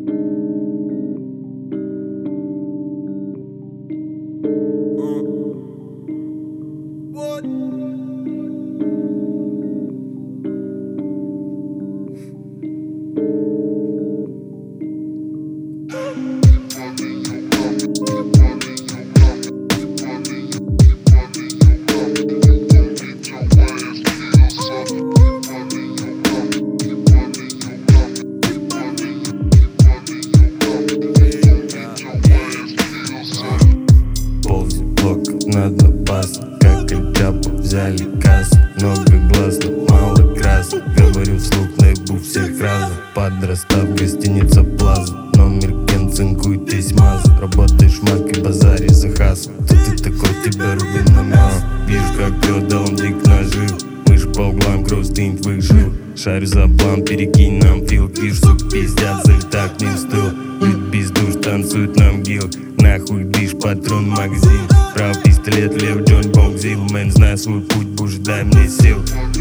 Надо пас, как Эль-Чапо, взяли кассу. Много глаз, но мало красок. Говорю вслух, наебу всех разом. Подрастав, гостиница Плаза. Номер Кен, цинкуйтесь маза. Работаешь мак и базари за хасу. Кто ты такой, тебя рубин на мясо. Вижу, как пьет, да он дик нажил. Мышь по углам, кровь стынет в их жил. Шарю за план, перекинь нам фил. Вижу, сук, пиздят, за так не встыл. Бит пиздуш, танцует нам гил. Нахуй биш, патрон, магазин. Прав пистолет, лев, Джон Бонг-Зил. Мэн, знай свой путь, буш, дай мне сил.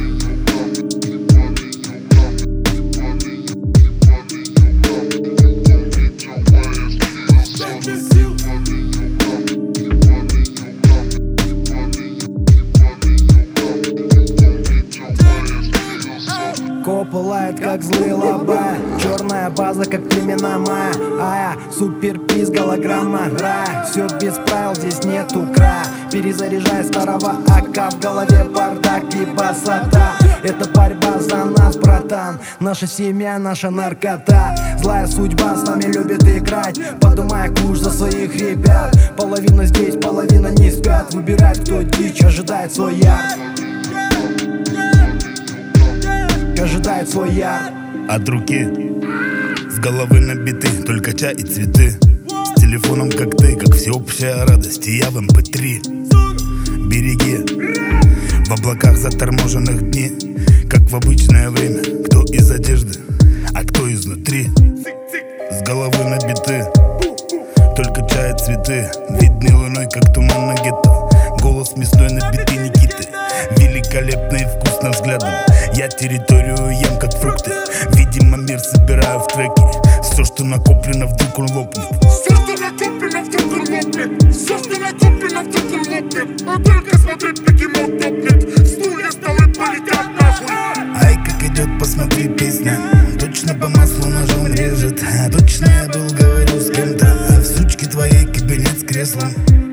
Копы лают, как злые лоба. Черная база, как племена майя. Ая, суперпиз, голограмма рая. Все без правил, здесь нету края. Перезаряжай старого АК, в голове бардак и басота. Это борьба за нас, братан. Наша семья, наша наркота. Злая судьба с нами любит играть, подумая куш за своих ребят. Половина здесь, половина не спят. Выбирать, кто дичь, ожидает свой яд. Ожидает свой яд. От руки с головы набиты только чай и цветы. С телефоном как ты, как всеобщая радость. И я в MP3. Береги в облаках заторможенных дни, как в обычное время. Кто из одежды, а кто изнутри. С головы набиты только чай и цветы. Видны луной, как туман на гетто. Голос мясной на биты Никиты. Великолепно и вкусно взглядом. Я территорию ем как фрукты. Видимо, мир собираю в треки. Все, что накоплено, вдруг он лопнет. Все, что накоплено, вдруг он лопнет. Все, что накоплено, вдруг он лопнет. А только смотреть, бегемот топнет. Стулья, столы полетят нахуй. Ай, как идет, посмотри, песня. Точно по маслу ножом режет. Точно я был, говорю с кем-то. В сучке твоей кабинет с креслом.